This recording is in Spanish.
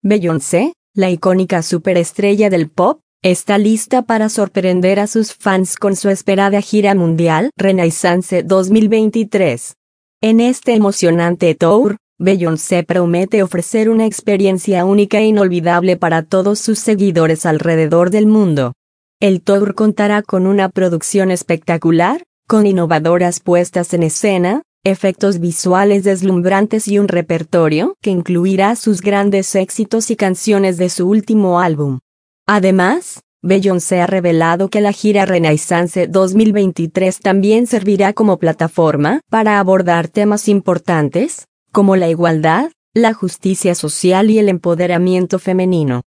Beyoncé, la icónica superestrella del pop, está lista para sorprender a sus fans con su esperada gira mundial Renaissance 2023. En este emocionante tour, Beyoncé promete ofrecer una experiencia única e inolvidable para todos sus seguidores alrededor del mundo. El tour contará con una producción espectacular, con innovadoras puestas en escena, efectos visuales deslumbrantes y un repertorio que incluirá sus grandes éxitos y canciones de su último álbum. Además, Beyoncé ha revelado que la gira Renaissance 2023 también servirá como plataforma para abordar temas importantes, como la igualdad, la justicia social y el empoderamiento femenino.